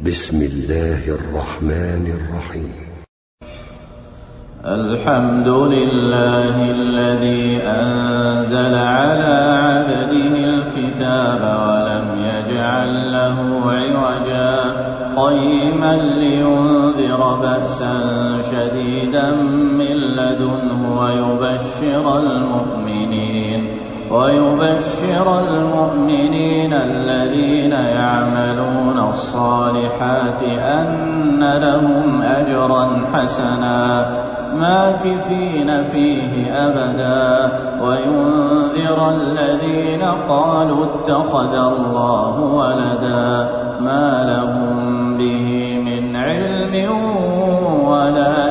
بسم الله الرحمن الرحيم. الحمد لله الذي أنزل على عبده الكتاب ولم يجعل له عوجا قيما لينذر بأسا شديدا من لدنه ويبشر المؤمنين الذين يعملون الصالحات أن لهم أجرا حسنا ماكثين فيه أبدا وينذر الذين قالوا اتخذ الله ولدا ما لهم به من علم ولا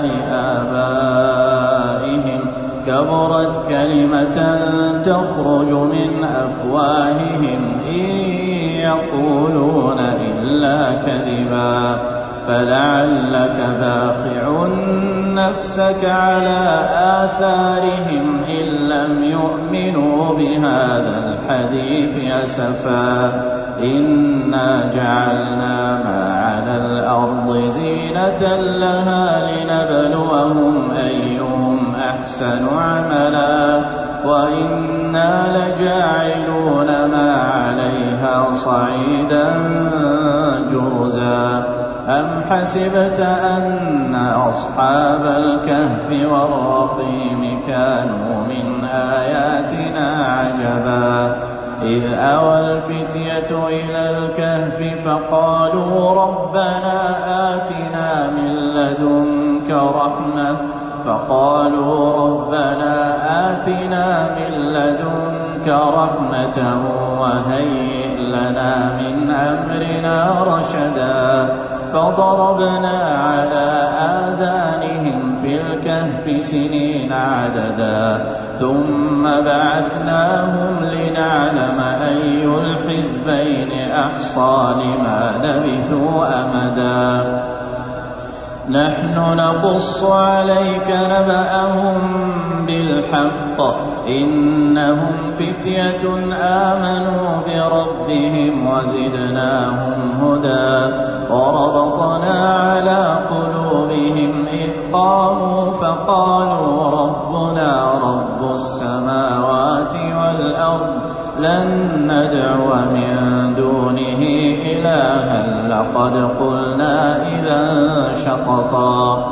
لآبائهم كبرت كلمة تخرج من أفواههم إن يقولون إلا كذبا فلعلك باخع نفسك على آثارهم إن لم يؤمنوا بهذا الحديث أسفا إنا جعلنا ما على الأرض زينة لها لنبلوهم أيهم أحسن عملا وإنا لجاعلون ما عليها صعيدا جرزا أم حسبت أن أصحاب الكهف والرقيم كانوا من آياتنا عجبا إذ أوى الفتية إلى الكهف فقالوا ربنا آتنا من لدنك رحمة وهيئ لنا من أمرنا رشدا فضربنا على آذانهم في الكهف سنين عددا ثم بعثناهم لنعلم أي الحزبين أحصى لما لبثوا أمدا نحن نقص عليك نبأهم بالحق إنهم فتية آمنوا بربهم وزدناهم هدى وربطنا على قلوبهم إذ قاموا فقالوا ربنا رب السماوات والأرض لن ندعو من دونه إلها لقد قلنا إذا شططا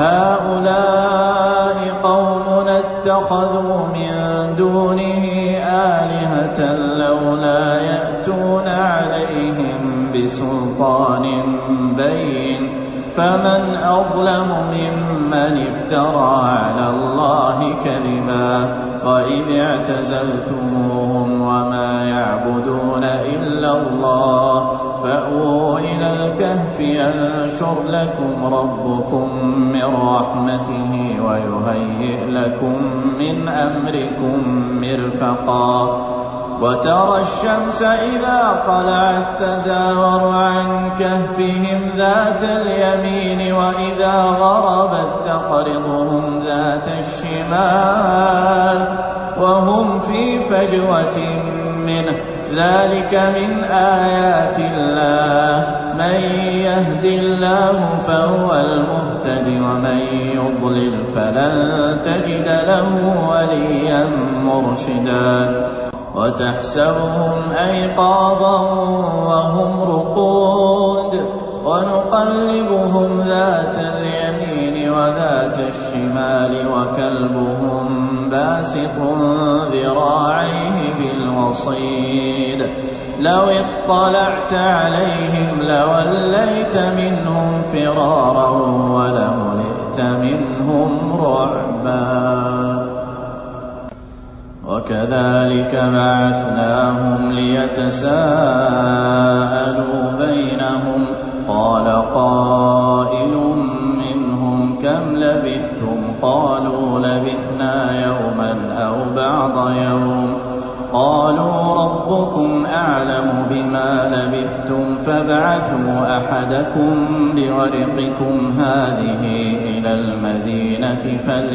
هؤلاء قومنا اتخذوا من دونه آلهة لولا يأتون عليهم بسلطان بين فمن أظلم ممن افترى على الله كذبا وإذ اعتزلتموهم وما يعبدون إلا الله فأووا إلى الكهف ينشر لكم ربكم من رحمته ويهيئ لكم من أمركم مرفقا وترى الشمس إذا طلعت تزاور عن كهفهم ذات اليمين وإذا غربت تقرضهم ذات الشمال وهم في فجوة منه ذلك من آيات الله من يهد الله فهو المهتد ومن يضلل فلن تجد له وليا مرشدا وتحسبهم أيقاظا وهم رقود ونقلبهم ذات اليمين وذات الشمال وكلبهم باسط ذراعيه بالوصيد لو اطلعت عليهم لوليت منهم فرارا ولملئت منهم رعبا وكذلك بعثناهم ليتساءلوا بينهم قال قائل منهم كم لبثتم قالوا لبثنا يوما أو بعض يوم قالوا ربكم أعلم بما لبثتم فابعثوا أحدكم بورقكم هذه إلى المدينة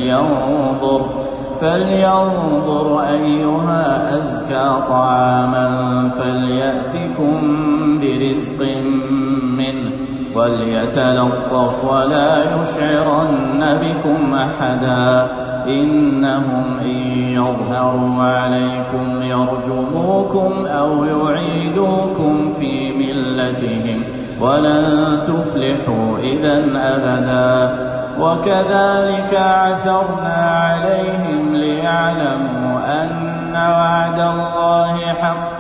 فلينظر أيها أزكى طعاما فليأتكم برزق منه وليتلطف ولا يشعرن بكم أحدا إنهم إن يظهروا عليكم يرجموكم أو يعيدوكم في ملتهم ولن تفلحوا إذن أبدا وكذلك عثرنا عليهم ليعلموا أن وعد الله حق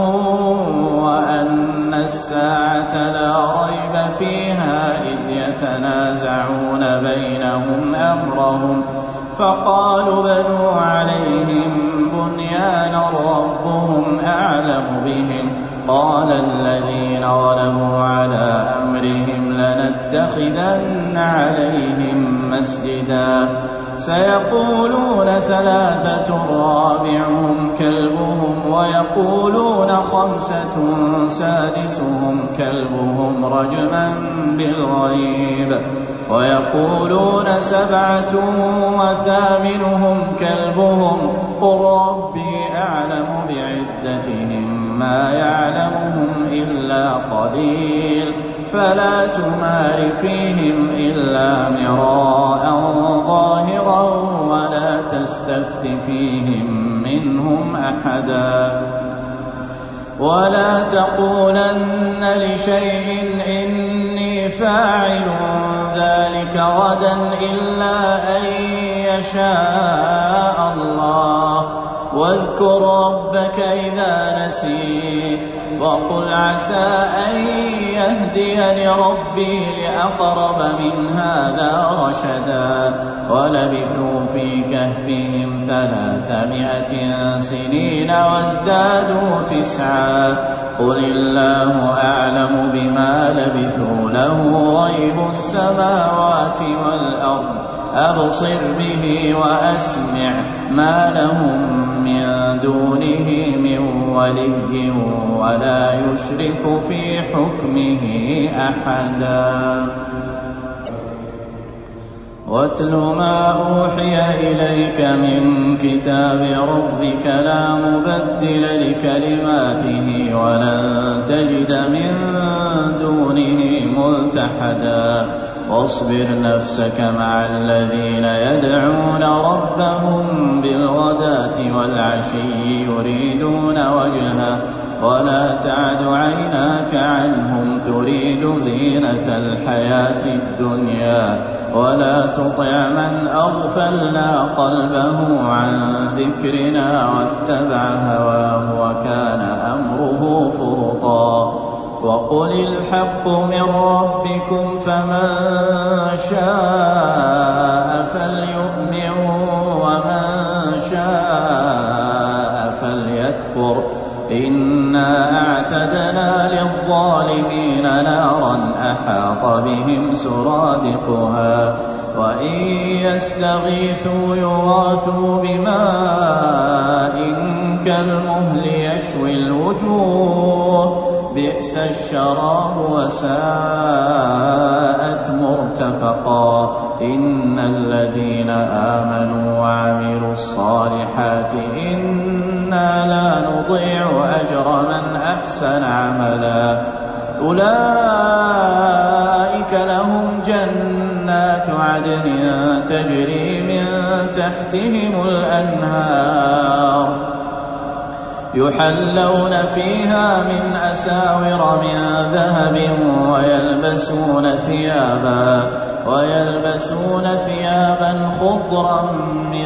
وأن الساعة لا ريب فيها إذ يتنازعون بينهم أمرهم فقالوا بنوا عليهم بنيانا ربهم أعلم بهم قال الذين غلبوا على أمرهم لنتخذن عليهم مسجدا سيقولون ثلاثة رابعهم كلبهم ويقولون خمسة سادسهم كلبهم رجما بالغيب ويقولون سبعة وثامنهم كلبهم قل ربي أعلم بعدتهم ما يعلمهم إلا قليل فلا تمار فيهم إلا مراء ظاهرا ولا تستفت فيهم منهم أحدا ولا تقولن لشيء إني فاعل ذلك غدا إلا أن يشاء الله واذكر ربك إذا نسيت وقل عسى أن يهديني ربي لأقرب من هذا رشدا ولبثوا في كهفهم 300 سنين وازدادوا 9 قل الله أعلم بما لبثوا له غيب السماوات والأرض أبصر به وأسمع ما لهم من دونه من ولي ولا يشرك في حكمه أحدا واتل ما أوحي إليك من كتاب ربك لا مبدل لكلماته ولن تجد من دونه ملتحدا واصبر نفسك مع الذين يدعون ربهم بالغداة والعشي يريدون وجهه ولا تعد عيناك عنهم تريد زينة الحياة الدنيا ولا تطع من أغفلنا قلبه عن ذكرنا واتبع هواه وكان أمره فرطا وقل الحق من ربكم فمن شاء فليؤمن ومن شاء فليكفر إنا أعتدنا للظالمين نارا أحاط بهم سرادقها وإن يستغيثوا يغاثوا بماء كالمهل يشوي الوجوه بئس الشراب وساءت مرتفقا إن الذين آمنوا وعملوا الصالحات إنا لا نضيع أجر من أحسن عملا أولئك لهم جنات عدن تجري من تحتهم الأنهار يحلون فيها من أساور من ذهب ويلبسون ثيابا خضرا من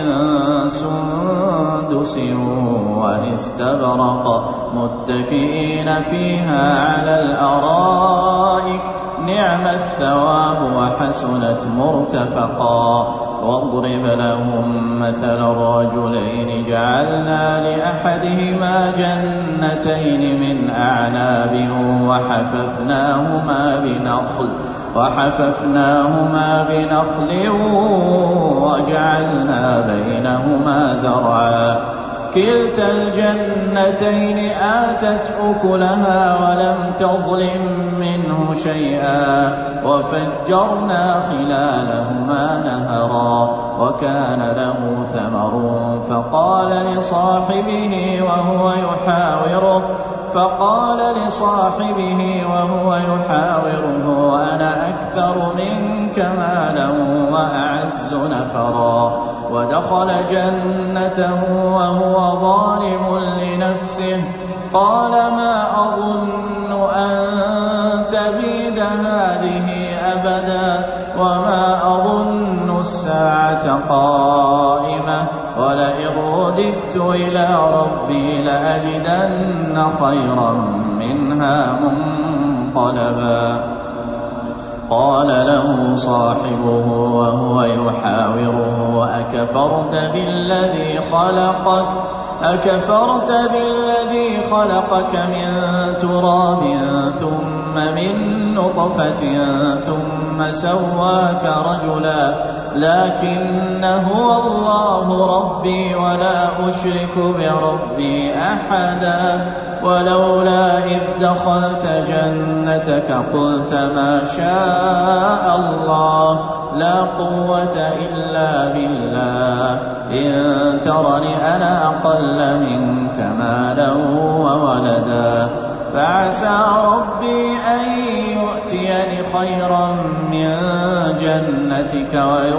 سندس واستبرق متكئين فيها على الأرائك نعم الثواب وحسنت مرتفقا واضرب لهم مثل الرجلين جعلنا لأحدهما جنتين من أعناب وحففناهما بنخل وجعلنا بينهما زرعا كلتا الجنتين آتت أكلها ولم تظلم منه شيئا وفجرنا خلالهما نهرا وكان له ثمر فقال لصاحبه وهو يحاوره أنا وأكثر منك مالا وأعز نفرا ودخل جنته وهو ظالم لنفسه قال ما أظن أن تبيد هذه أبدا وما أظن الساعة قائمة ولئن رددت إلى ربي لأجدن خيرا منها منقلبا قال له صاحبه وهو يحاوره أكفرت بالذي خلقك من تراب ثم من نطفة ثم سواك رجلا لكن هو الله ربي ولا أشرك بربي أحدا ولولا إذ دخلت جنتك قلت ما شاء الله لا قوة إلا بالله إن ترني أنا أقل منك مالا وولدا فعسى ربي أن يؤتيني خيرا من جنتك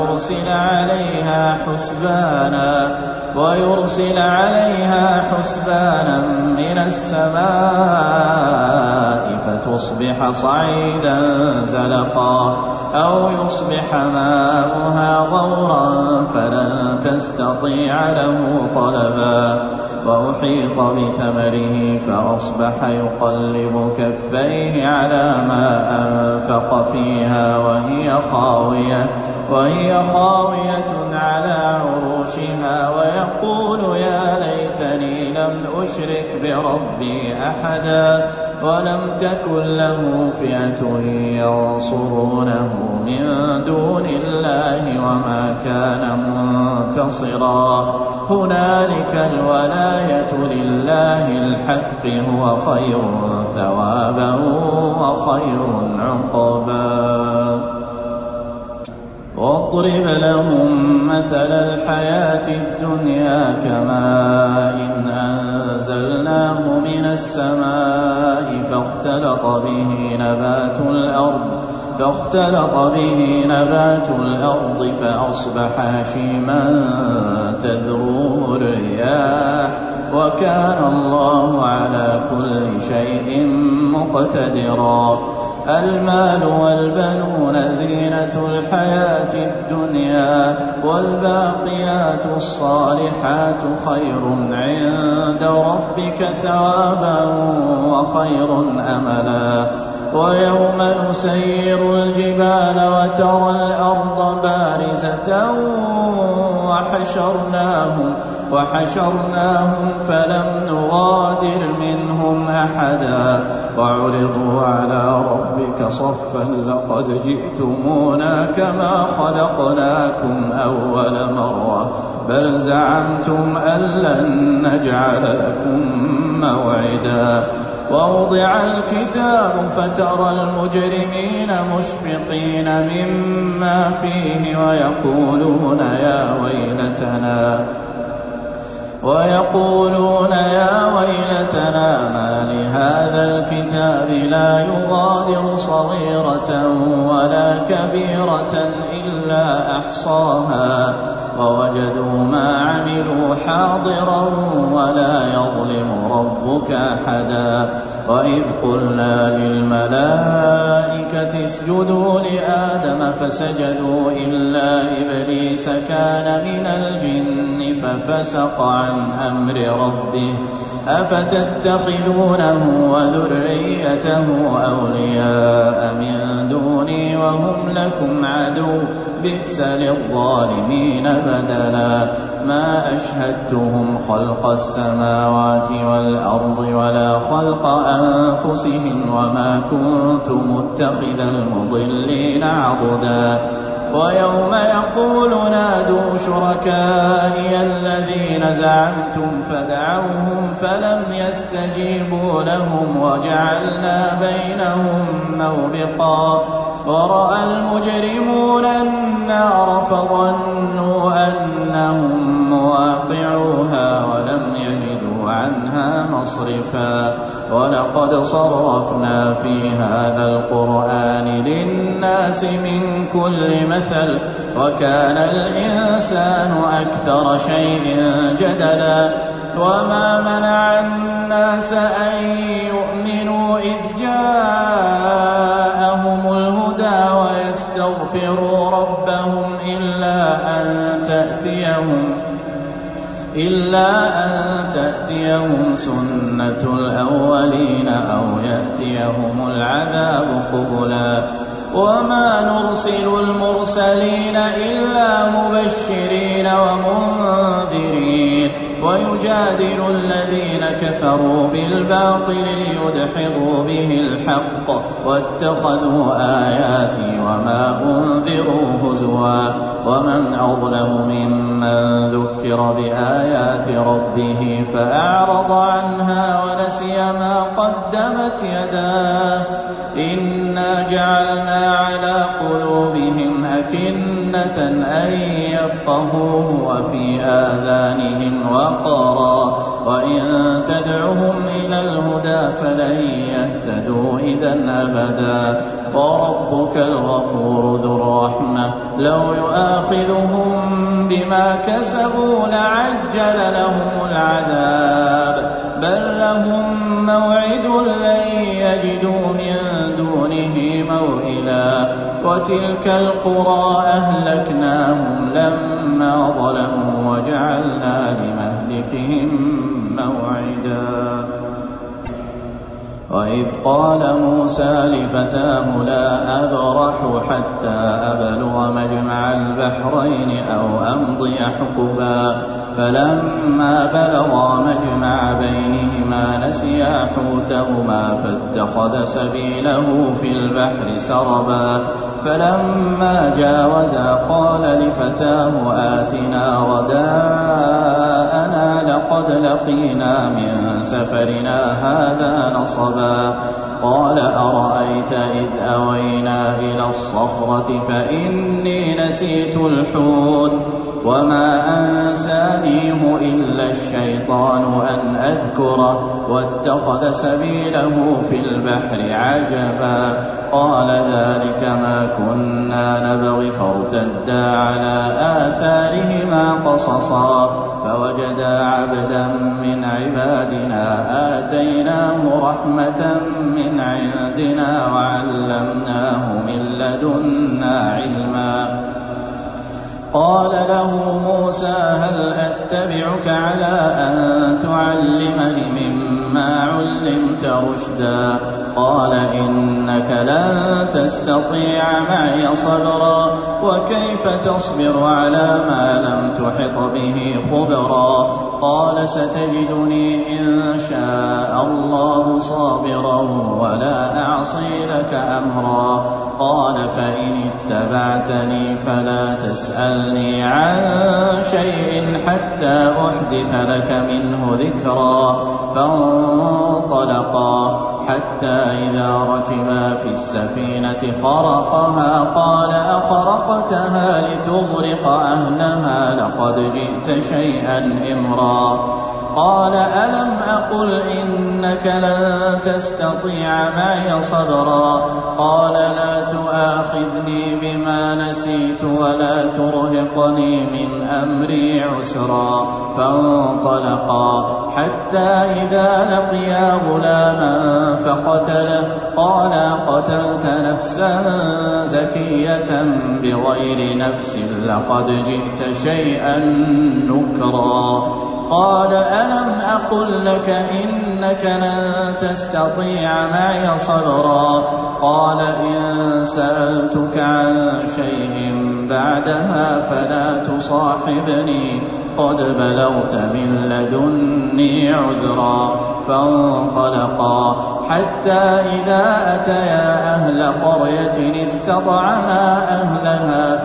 ويرسل عليها حسبانا من السماء فتصبح صعيدا زلقا أو يصبح ماؤها غورا فلن تستطيع له طلبا وأحيط بثمره فأصبح يقلب كفيه على ما أنفق فيها وهي خاوية على عروشها ويقول يا ليتني لم أشرك بربي أحدا ولم تكن له فئة ينصرونه من دون الله وما كان منتصرا هنالك الولاية لله الحق هو خير ثوابا وخير عقبا واضرب لهم مثل الحياة الدنيا كماء أنزلناه من السماء فاختلط به نبات الأرض فأصبح هشيما تذروه الرياح وكان الله على كل شيء مقتدرا المال والبنون زينة الحياة الدنيا والباقيات الصالحات خير عند ربك ثوابا وخير أملا ويوم نسير الجبال وترى الأرض بارزة وحشرناهم فلم نغادر منهم أحدا وعرضوا على ربك صفا لقد جئتمونا كما خلقناكم أول مرة بل زعمتم أن لن نجعل لكم موعدا ووضع الكتاب فترى المجرمين مشفقين مما فيه ويقولون يا ويلتنا ما لهذا الكتاب لا يغادر صغيرة ولا كبيرة إلا أحصاها ووجدوا ما عملوا حاضرا ولا يظلم ربك أحدا وإذ قلنا للملائكة اسجدوا لآدم فسجدوا إلا إبليس كان من الجن ففسق عن أمر ربه أفتتخذونه وذريته أولياء من دوني وهم لكم عدو بئس للظالمين بدلا ما أشهدتهم خلق السماوات والأرض ولا خلق أنفسهم وما كنت متخذ المضلين عضدا ويوم يقول نادوا شركائي الذين زعمتم فدعوهم فلم يستجيبوا لهم وجعلنا بينهم موبقا ورأى المجرمون النار فظنوا أنهم مواقعوها ولم يجدوا عنها مصرفا ولقد صرفنا في هذا القرآن للناس للناس من كل مثل وكان الإنسان أكثر شيء جدلا وما منع الناس أن يؤمنوا إذ جاءهم الهدى ويستغفروا ربهم إلا أن تأتيهم سنة الأولين أو يأتيهم العذاب قبلا وما نرسل المرسلين إلا مبشرين ومنذرين ويجادل الذين كفروا بالباطل ليدحضوا به الحق واتخذوا آياتي وما أنذروا هزوا ومن أظلم ممن ذكر بآيات ربه فأعرض عنها ونسي ما قدمت يداه إنا جعلنا على قلوبهم أكنة أن يفقهوه وفي آذانهم وقرا وإن تدعهم إلى الهدى فلن يهتدوا إذن أبدا وربك الغفور ذو الرحمة لو يؤاخذهم بما كسبوا لعجل لهم العذاب بل لهم موعد لن يجدوا من دونه موئلا وتلك القرى أهلكناهم لما ظلموا وجعلنا لمهلكهم موعدا وإذ قال موسى لفتاه لا أبرح حتى أبلغ مجمع البحرين أو أمضي حقبا فلما بلغا مجمع بينهما نسيا حوتهما فاتخذ سبيله في البحر سربا فلما جاوزا قال لفتاه آتنا غداءنا لقد لقينا من سفرنا هذا نصبا قال أرأيت إذ أوينا إلى الصخرة فإني نسيت الحوت وما أنسانيه إلا الشيطان أن أذكره واتخذ سبيله في البحر عجبا قال ذلك ما كنا نبغي فارتدا على آثارهما قصصا فوجدا عبدا من عبادنا آتيناه رحمة من عندنا وعلمناه من لدنا علما قال له موسى هل أتبعك على أن تعلمني مما علمت رشدا قال إنك لن تستطيع معي صبرا وكيف تصبر على ما لم تحط به خبرا قال ستجدني إن شاء الله صابرا ولا أعصي لك أمرا قال فإن اتبعتني فلا تسألني عن شيء حتى أحدث لك منه ذكرا فانطلقا حتى إذا ركبا في السفينة خرقها قال أخرقتها لتغرق أهلها لقد جئت شيئا إمرا قال ألم أقل إنك لن تستطيع معي صبرا قال لا تؤاخذني بما نسيت ولا ترهقني من أمري عسرا فانطلقا حتى إذا لقيا غلاما فقتله قال قتلت نفسا زكية بغير نفس لقد جئت شيئا نكرا قال ألم أقل لك إنك لن تستطيع معي صبرا قال إن سألتك عن شيء بعدها فلا تصاحبني قد بلغت من لدني عذرا فانطلقا حتى إذا أتيا أهل قرية استطعما أهلها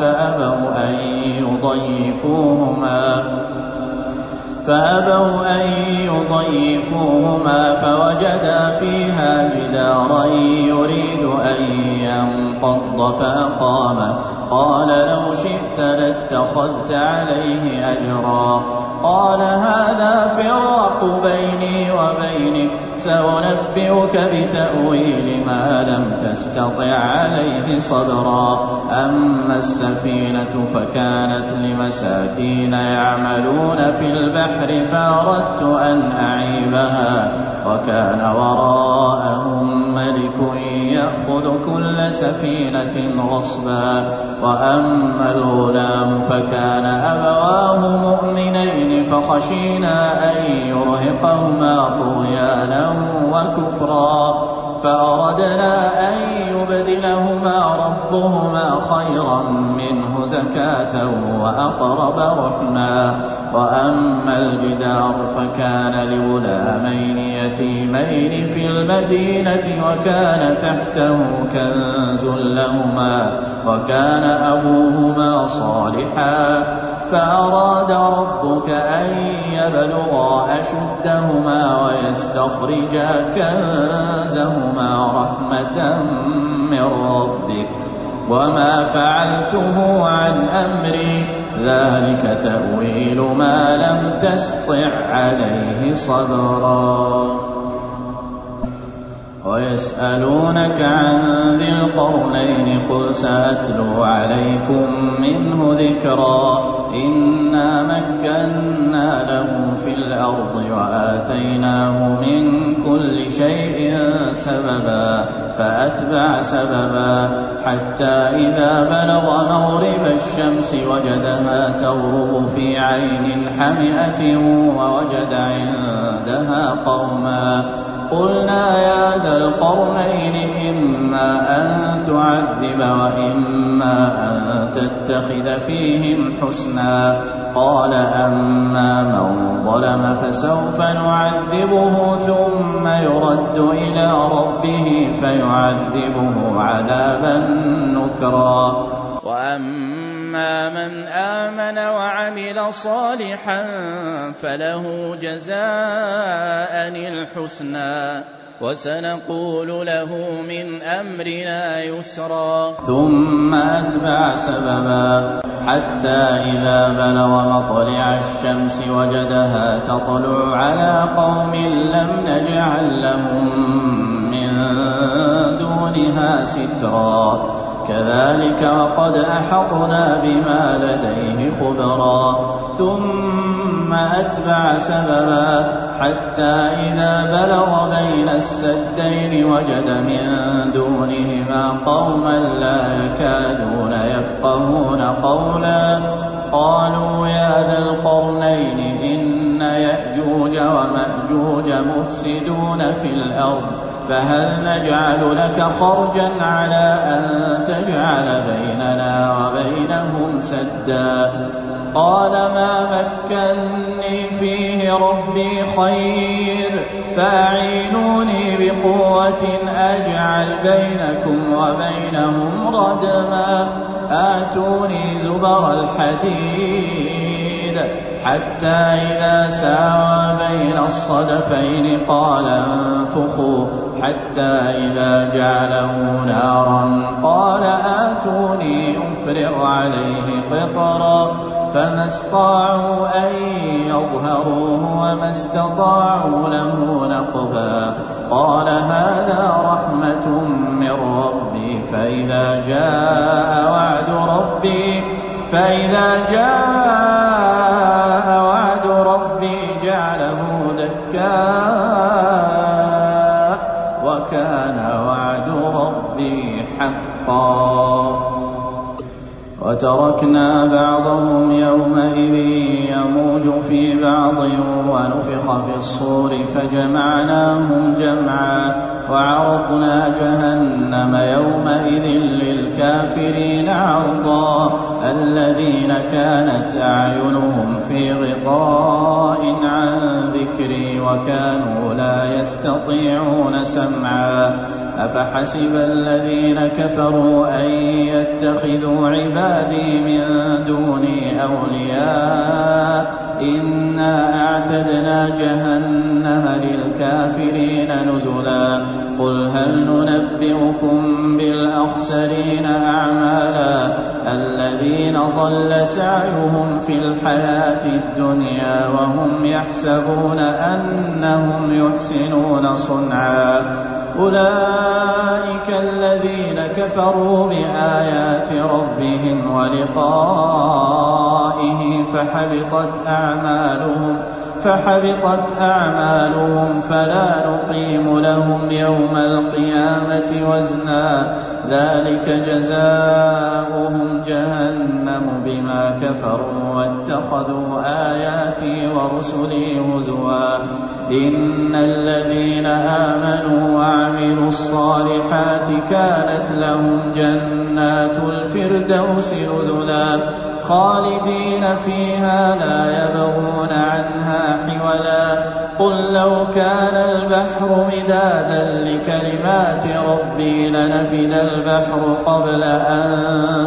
فأبوا أن يضيفوهما فوجدا فيها جدارا يريد أن ينقض فأقامه قال لو شئت لاتخذت عليه أجرا قال هذا فراق بيني وبينك سأنبئك بتأويل ما لم تستطع عليه صبرا. أما السفينة فكانت لمساكين يعملون في البحر فأردت أن أعيبها وكان وراءهم ملك يأخذ كل سفينة غصبا. وأما الغلام فكان أبواه مؤمنين فخشينا أن يرهقهما طغيانا وكفرا فأردنا أن يبدلهما ربهما خيرا منه زكاة وأقرب رحما. وأما الجدار فكان لغلامين يتيمين في المدينة وكان تحته كنز لهما وكان أبوهما صالحا فأراد ربك أن يبلغا أشدهما ويستخرجا كنزهما رحمة من ربك وما فعلته عن أمري ذلك تأويل ما لم تسطع عليه صبرا. ويسألونك عن ذي القرنين قل سأتلو عليكم منه ذكرا. إنا مكنا له في الأرض وآتيناه من كل شيء سببا فأتبع سببا حتى إذا بلغ مغرب الشمس وجدها تغرب في عين حمئة ووجد عندها قوما قلنا يا ذا القرنين إما أن تعذب وإما أن تتخذ فيهم حسنا. قال أما من ظلم فسوف نعذبه ثم يرد إلى ربه فيعذبه عذابا نكرا. وأما من آمن وعمل صالحا فله جزاء الحسنى وسنقول له من أمرنا يسرا. ثم أتبع سببا حتى إذا بلغ مطلع الشمس وجدها تطلع على قوم لم نجعل لهم من دونها سترا كذلك وقد أحطنا بما لديه خبرا. ثم أتبع سببا حتى إذا بلغ بين السدين وجد من دونهما قوما لا يكادون يفقهون قولا قالوا يا ذا القرنين إن يأجوج ومأجوج مفسدون في الأرض فهل نجعل لك خرجا على أن تجعل بيننا وبينهم سدا. قال ما مكني فيه ربي خير فاعينوني بقوة أجعل بينكم وبينهم ردما. آتوني زبر الحديد حتى إذا ساوى بين الصدفين قال انفخوا حتى إذا جعله نارا قال آتوني أفرغ عليه قطرا فما استطاعوا أن يظهروه وما استطاعوا له نقبا. قال هذا رحمة من ربي فإذا جاء وعد ربي جعله دكاء وكان وعد ربي حقا. وتركنا بعضهم يومئذ يموج في بعض ونفخ في الصور فجمعناهم جمعا وعرضنا جهنم يومئذ للكافرين عرضا. الذين كانت أعينهم في غطاء عن ذكري وكانوا لا يستطيعون سمعا أفحسب الذين كفروا أن يتخذوا عبادي من دوني أولياء إنا أعتدنا جهنم للكافرين نزلا قل هل ننبئكم بالأخسرين أعمالا الذين ضل سعيهم في الحياة الدنيا وهم يحسبون أنهم يحسنون صنعا أولئك الذين كفروا بآيات ربهم ولقائه فحبطت أعمالهم فلا نقيم لهم يوم القيامة وزنا ذلك جزاؤهم جهنم بما كفروا واتخذوا آياتي ورسلي هزوا إن الذين آمنوا وعملوا الصالحات كانت لهم جنات الفردوس نزلا خالدين فيها لا يبغون عنها حولا قل لو كان البحر مدادا لكلمات ربي لنفد البحر قبل أن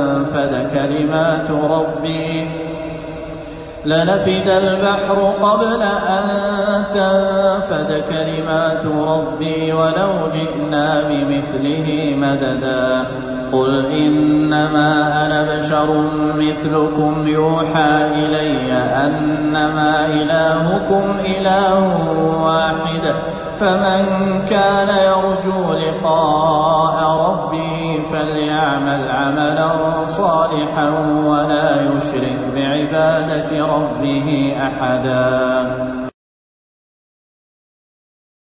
تنفد كلمات ربي ولو جئنا بمثله مددا قل إنما أنا بشر مثلكم يوحى إلي أنما إلهكم إله واحد فمن كان يرجو لقاء ربه فليعمل عملا صالحا ولا يشرك بعبادة ربه أحدا